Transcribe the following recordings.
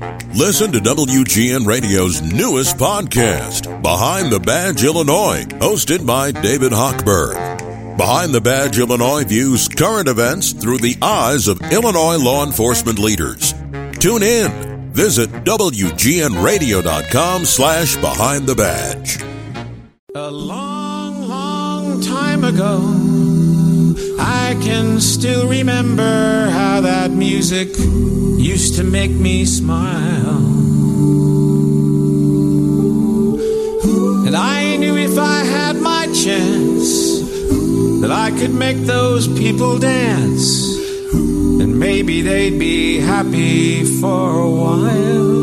Listen to WGN Radio's newest podcast, Behind the Badge Illinois, hosted by David Hochberg. Behind the Badge Illinois views current events through the eyes of Illinois law enforcement leaders. Tune in. Visit WGNRadio.com/Behind the Badge. A long, long time ago, I can still remember how that music used to make me smile. And I knew if I had my chance that I could make those people dance, and maybe they'd be happy for a while.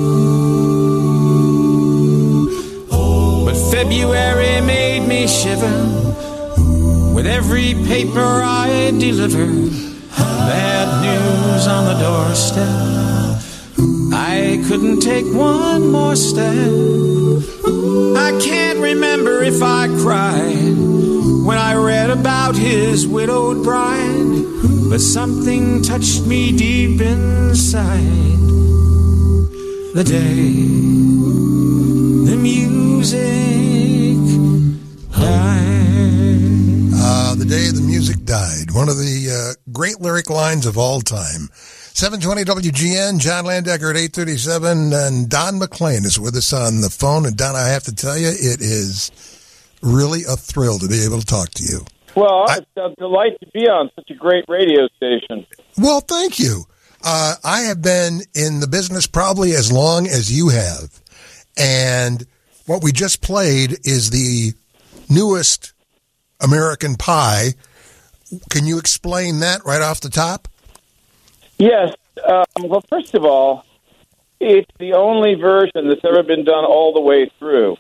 But February made me shiver with every paper I delivered. Bad news on the doorstep. I couldn't take one more step. I can't remember if I cried when I read about his widowed bride, but something touched me deep inside the day the music died. The day the music died. One of the great lyric lines of all time. 720 WGN, John Landecker at 837, and Don McLean is with us on the phone. And Don, I have to tell you, it is really a thrill to be able to talk to you. Well, it's a delight to be on such a great radio station. Well, thank you. I have been in the business probably as long as you have. And what we just played is the newest American Pie. Can you explain that right off the top? Yes. Well, first of all, it's the only version that's ever been done all the way through.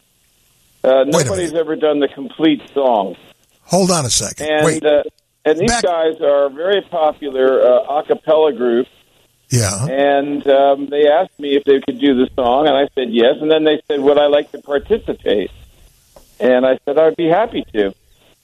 Nobody's ever done the complete song. Hold on a second. And, and these guys are a very popular a cappella group. Yeah. And they asked me if they could do the song, and I said yes. And then they said, would I like to participate? And I said I'd be happy to.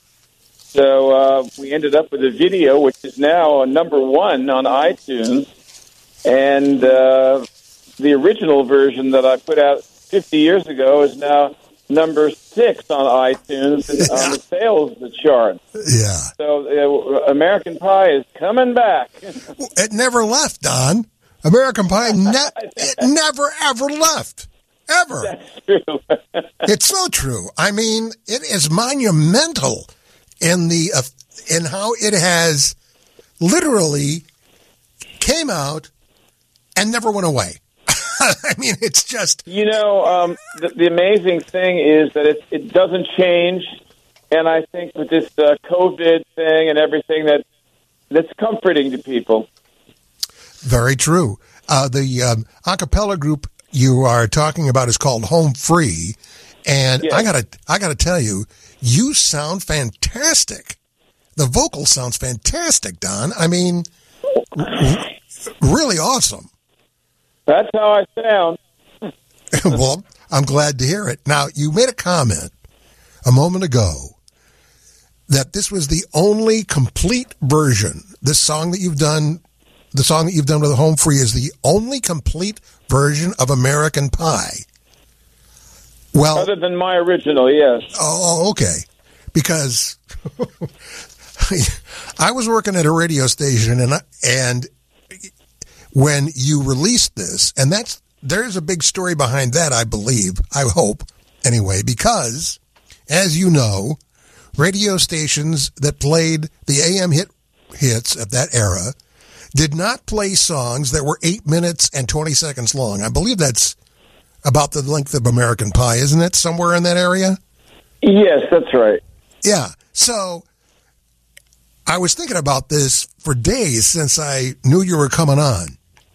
So we ended up with a video, which is now number one on iTunes. And the original version that I put out 50 years ago is now number 6 on iTunes and on the sales chart. Yeah. So American Pie is coming back. It never left, Don. American Pie, it never, ever left. Ever. That's true. It's so true. I mean, it is monumental in how it has literally came out and never went away. I mean, it's just... You know, the amazing thing is that it doesn't change, and I think with this COVID thing and everything, that's comforting to people. Very true. The a cappella group you are talking about is called Home Free, and yes. I gotta tell you, you sound fantastic. The vocal sounds fantastic, Don. I mean, really awesome. That's how I sound. Well, I'm glad to hear it. Now, you made a comment a moment ago that this was the only complete version. This song that you've done, the song that you've done with Home Free is the only complete version of American Pie. Well, other than my original, yes. Oh, okay. Because I was working at a radio station, and when you released this, and there's a big story behind that, I believe, I hope, anyway, because, as you know, radio stations that played the AM hits of that era did not play songs that were 8 minutes and 20 seconds long. I believe that's about the length of American Pie, isn't it? Somewhere in that area? Yes, that's right. Yeah. So I was thinking about this for days since I knew you were coming on.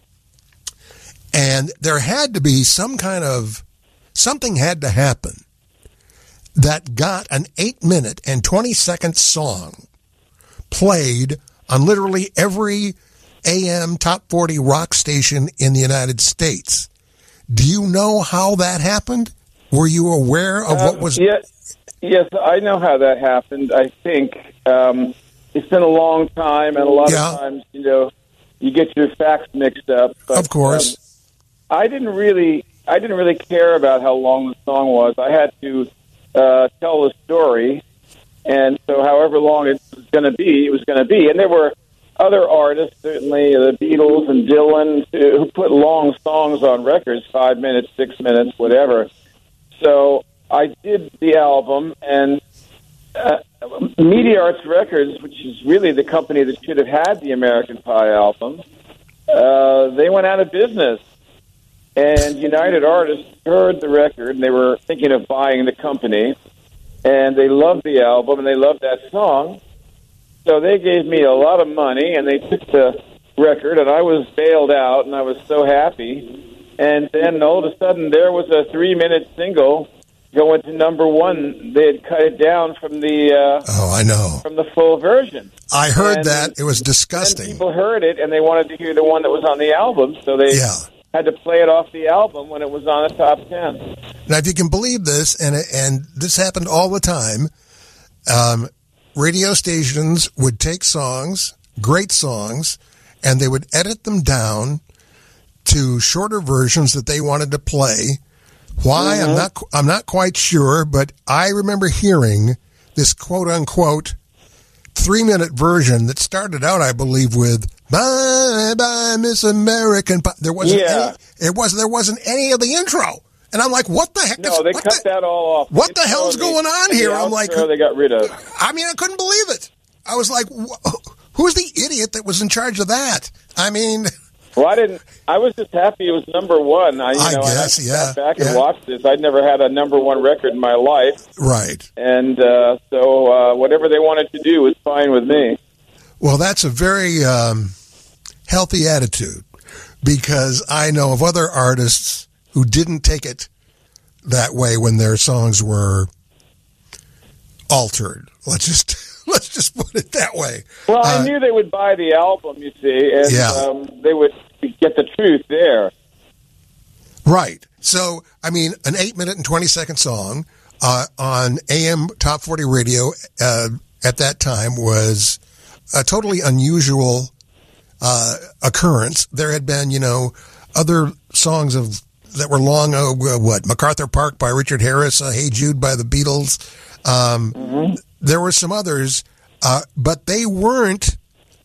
And there had to be something had to happen that got an 8 minute and 20 second song played on literally every AM top 40 rock station in the United States. Do you know how that happened? Were you aware of what was... Yes, I know how that happened. I think it's been a long time, and a lot of times, you get your facts mixed up. But, of course. I didn't really care about how long the song was. I had to tell the story, and so however long it was going to be, it was going to be. And there were other artists, certainly the Beatles and Dylan, who put long songs on records, 5 minutes, 6 minutes, whatever. So I did the album, and Media Arts Records, which is really the company that should have had the American Pie album, they went out of business. And United Artists heard the record, and they were thinking of buying the company, and they loved the album, and they loved that song. So they gave me a lot of money, and they took the record, and I was bailed out, and I was so happy. And then all of a sudden, there was a 3-minute single going to number one. They had cut it down from the I know, from the full version. I heard that. It was disgusting. People heard it, and they wanted to hear the one that was on the album, so they had to play it off the album when it was on the top 10. Now, if you can believe this, and this happened all the time, radio stations would take songs, great songs, and they would edit them down to shorter versions that they wanted to play. Why? I'm not quite sure, but I remember hearing this quote unquote 3-minute version that started out, I believe, with "Bye Bye Miss American Pie." There wasn't any of the intro. And I'm like, what the heck? No, they cut that all off. What the hell's going on here? I'm like, they got rid of. I mean, I couldn't believe it. I was like, who's the idiot that was in charge of that? I mean, well, I was just happy it was number one. I sat back and watched this. I'd never had a number one record in my life. Right. And so whatever they wanted to do was fine with me. Well, that's a very healthy attitude, because I know of other artists who didn't take it that way when their songs were altered. Let's just put it that way. Well, I knew they would buy the album, you see, and they would get the truth there. Right. So, I mean, an 8-minute and 20-second song on AM Top 40 radio at that time was a totally unusual occurrence. There had been, other songs that were long, MacArthur Park by Richard Harris, Hey Jude by the Beatles. There were some others, but they weren't,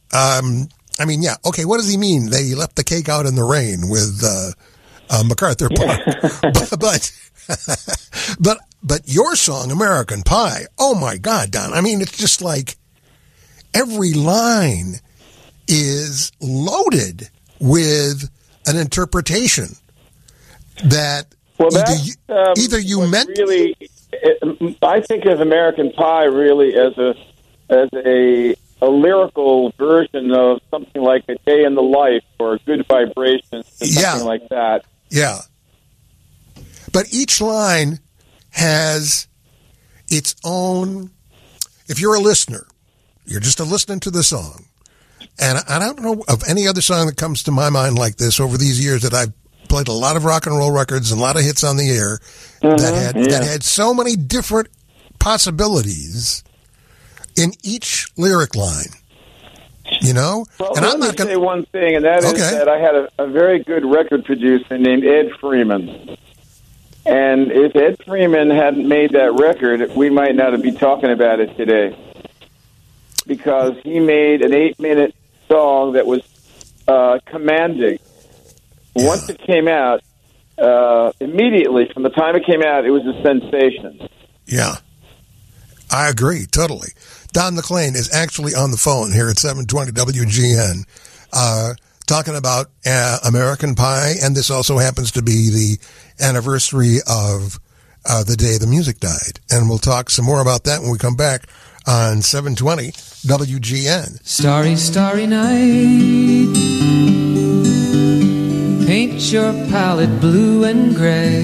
what does he mean? They left the cake out in the rain with MacArthur Park. But your song, American Pie, oh my God, Don. I mean, it's just like every line is loaded with an interpretation that either you meant. Really, I think of American Pie really as a lyrical version of something like A Day in the Life or Good Vibrations, something like that. Yeah. But each line has its own. If you're a listener, you're just listening to the song, and I don't know of any other song that comes to my mind like this over these years that I've played a lot of rock and roll records and a lot of hits on the air that had so many different possibilities in each lyric line. Well, and I'm not going to say one thing, and that is that I had a very good record producer named Ed Freeman. And if Ed Freeman hadn't made that record, we might not be talking about it today. Because he made an 8-minute song that was commanding. Once it came out, immediately from the time it came out, it was a sensation. Yeah, I agree totally. Don McLean is actually on the phone here at 720 WGN talking about American Pie, and this also happens to be the anniversary of the day the music died. And we'll talk some more about that when we come back on 720 WGN. Starry, starry night, paint your palette blue and gray.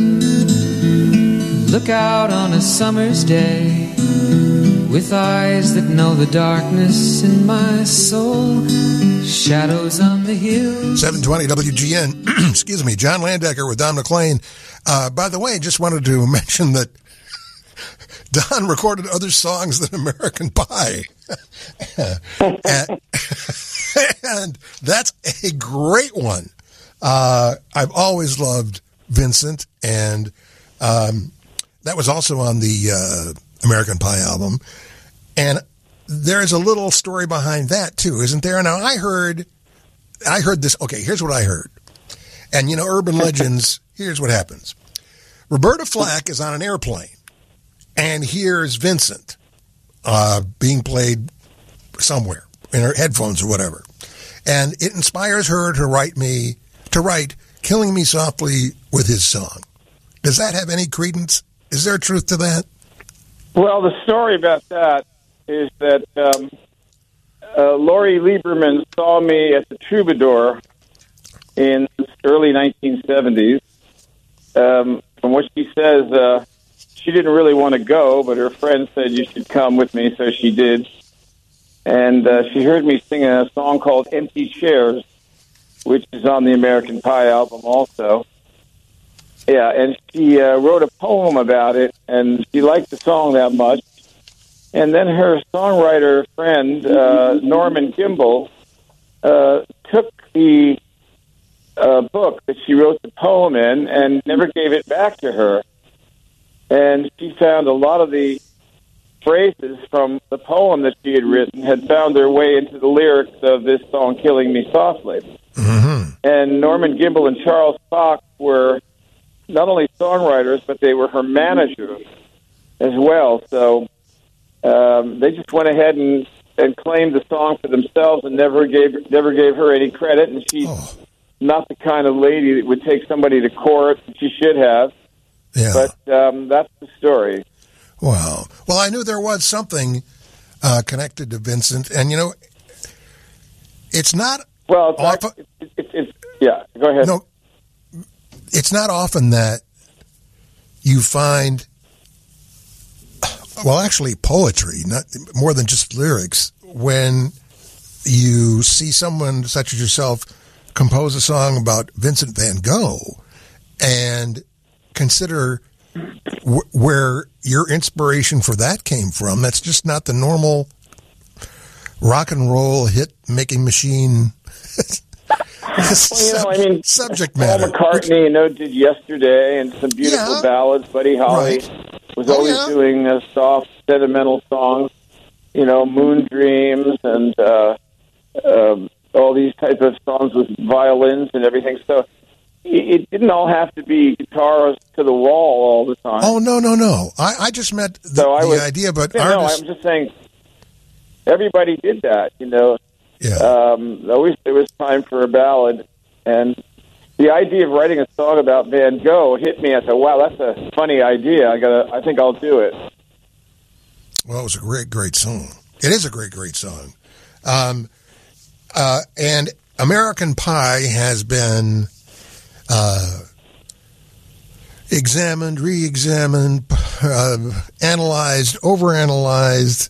Look out on a summer's day with eyes that know the darkness in my soul. Shadows on the hill. 720 WGN. Excuse me. John Landecker with Don McLean. By the way, just wanted to mention that Don recorded other songs than American Pie. and that's a great one. I've always loved Vincent, and that was also on the American Pie album. And there's a little story behind that, too, isn't there? Now, I heard this. Okay, here's what I heard. And, urban legends, here's what happens. Roberta Flack is on an airplane and hears Vincent being played somewhere in her headphones or whatever. And it inspires her to write Killing Me Softly with his song. Does that have any credence? Is there truth to that? Well, the story about that is that Laurie Lieberman saw me at the Troubadour in the early 1970s. From what she says, she didn't really want to go, but her friend said, you should come with me, so she did. And she heard me sing a song called Empty Chairs, which is on the American Pie album also. Yeah, and she wrote a poem about it, and she liked the song that much. And then her songwriter friend, Norman Gimbel, took the book that she wrote the poem in and never gave it back to her. And she found a lot of the phrases from the poem that she had written had found their way into the lyrics of this song, Killing Me Softly. Mm-hmm. And Norman Gimbel and Charles Fox were not only songwriters, but they were her managers as well. So they just went ahead and claimed the song for themselves and never gave her any credit. And she's not the kind of lady that would take somebody to court. She should have. Yeah. But that's the story. Wow. Well, I knew there was something connected to Vincent, and it's not. Well, it's yeah. Go ahead. No, it's not often that you find. Well, actually, poetry, not more than just lyrics. When you see someone such as yourself compose a song about Vincent van Gogh, and consider where your inspiration for that came from. That's just not the normal rock and roll hit making machine subject matter. Paul McCartney, did Yesterday and some beautiful ballads. Buddy Holly was always doing soft, sentimental songs. Moon Dreams and all these type of songs with violins and everything. So it didn't all have to be guitars to the wall all the time. Oh, no. I just meant the idea, but artists... I'm just saying everybody did that, Yeah. Always there was time for a ballad. And the idea of writing a song about Van Gogh hit me. I thought, wow, that's a funny idea. I think I'll do it. Well, it was a great song. It is a great song. And American Pie has been examined, re-examined, analyzed, overanalyzed,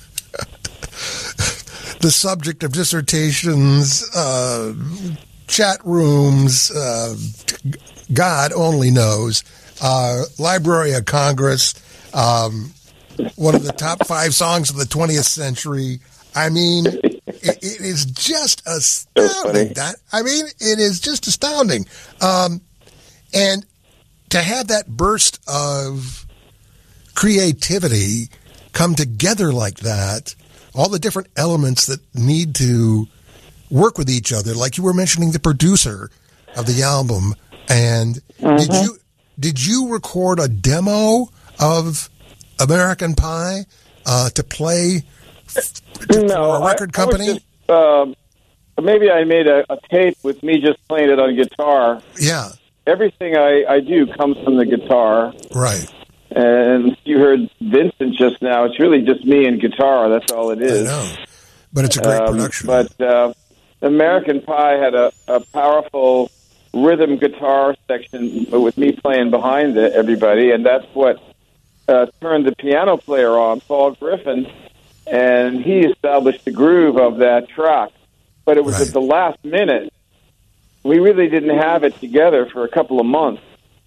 the subject of dissertations, chat rooms, God only knows, Library of Congress, one of the top 5 songs of the 20th century. I mean, it is just astounding. It is just astounding. And to have that burst of creativity come together like that, all the different elements that need to work with each other, like you were mentioning the producer of the album. And did you record a demo of American Pie to play for a record company? Maybe I made a tape with me just playing it on guitar. Yeah. Everything I do comes from the guitar. Right. And you heard Vincent just now. It's really just me and guitar. That's all it is. I know. But it's a great production. But American Pie had a powerful rhythm guitar section with me playing behind everybody, and that's what turned the piano player on, Paul Griffin, and he established the groove of that track. But it was at the last minute. We really didn't have it together for a couple of months.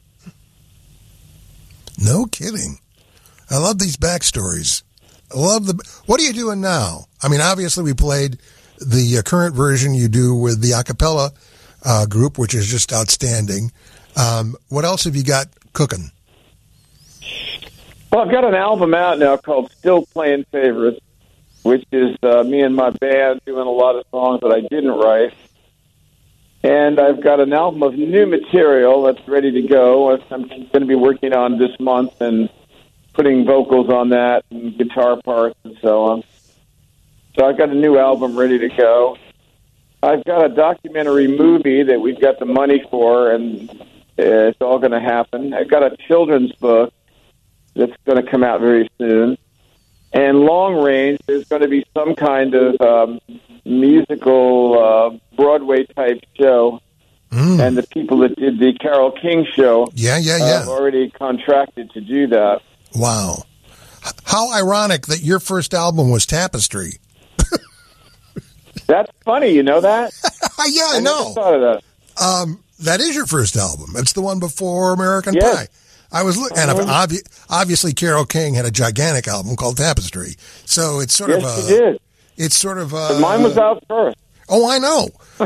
No kidding. I love these backstories. What are you doing now? I mean, obviously we played the current version you do with the a cappella group, which is just outstanding. What else have you got cooking? Well, I've got an album out now called Still Playing Favorites, which is me and my band doing a lot of songs that I didn't write. And I've got an album of new material that's ready to go. I'm going to be working on this month and putting vocals on that and guitar parts and so on. So I've got a new album ready to go. I've got a documentary movie that we've got the money for, and it's all going to happen. I've got a children's book that's going to come out very soon. And long range, there's going to be some kind of musical Broadway-type show. And the people that did the Carole King show have already contracted to do that. Wow. How ironic that your first album was Tapestry. That's funny, you know that? Yeah, I know. Never thought of that. That is your first album. It's the one before American Pie. I was looking, and obviously Carole King had a gigantic album called Tapestry. So it's sort of she did. It's sort of but mine was out first. Oh, I know.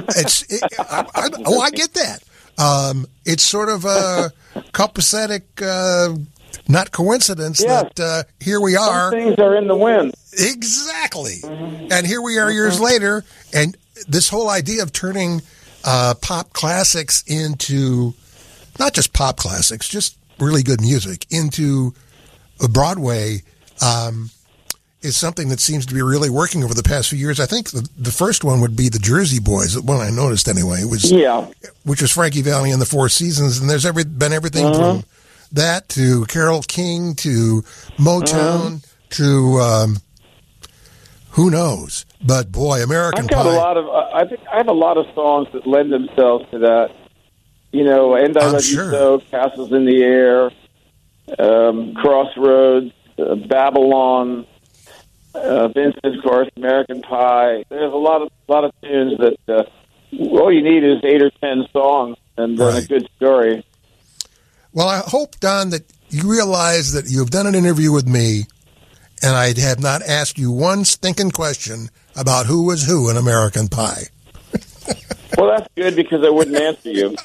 I get that. It's sort of a copacetic, not coincidence that here we are. Some things are in the wind. Exactly. And here we are years later, and this whole idea of turning pop classics into, not just pop classics, just really good music, into Broadway is something that seems to be really working over the past few years. I think the first one would be the Jersey Boys, the one I noticed anyway, which was Frankie Valli and the Four Seasons, and there's been everything from that to Carole King to Motown to who knows. But boy, American Pie. I think I have a lot of songs that lend themselves to that. You know, And I Love You So, Castles in the Air, Crossroads, Babylon, Vincent, of course, American Pie. There's a lot of tunes that all you need is 8 or 10 songs and then a good story. Well, I hope, Don, that you realize that you've done an interview with me, and I have not asked you one stinking question about who was who in American Pie. Well, that's good because I wouldn't answer you.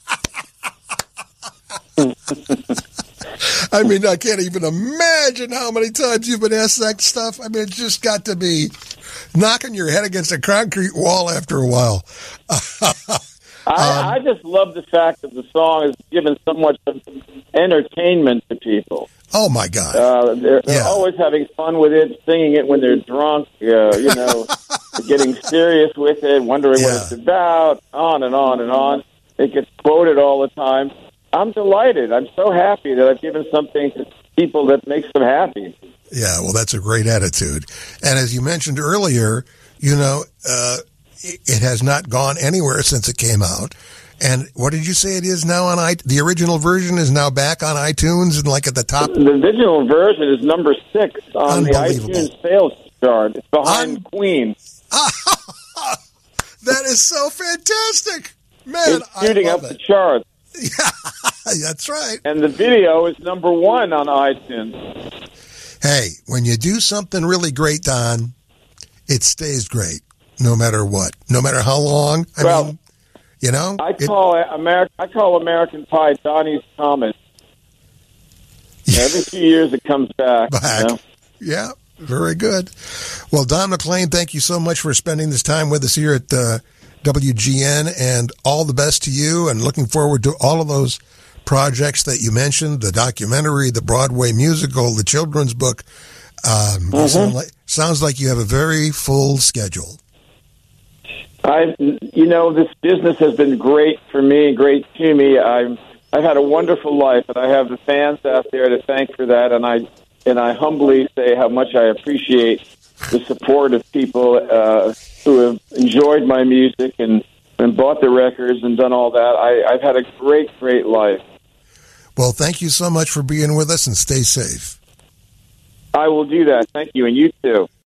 I mean, I can't even imagine how many times you've been asked that stuff. I mean, it's just got to be knocking your head against a concrete wall after a while. I just love the fact that the song has given so much entertainment to people. Oh, my God. They're always having fun with it, singing it when they're drunk, getting serious with it, wondering what it's about, on and on and on. It gets quoted all the time. I'm delighted. I'm so happy that I've given something to people that makes them happy. Yeah, well, that's a great attitude. And as you mentioned earlier, it has not gone anywhere since it came out. And what did you say it is now on the original version is now back on iTunes and like at the top? The original version is number 6 on the iTunes sales chart. It's behind Queen. That is so fantastic. Man, it's shooting up the charts. Yeah, that's right. And the video is number 1 on iTunes. Hey, when you do something really great, Don, it stays great, no matter what, no matter how long. I mean, I call American Pie Donnie's Comet. Every few years it comes back. You know? Yeah, very good. Well, Don McLean, thank you so much for spending this time with us here at WGN, and all the best to you, and looking forward to all of those projects that you mentioned, the documentary, the Broadway musical, the children's book. Sounds like you have a very full schedule. This business has been great for me, great to me. I've had a wonderful life, and I have the fans out there to thank for that, and I humbly say how much I appreciate the support of people who have enjoyed my music and bought the records and done all that. I've had a great, great life. Well, thank you so much for being with us, and stay safe. I will do that. Thank you, and you too.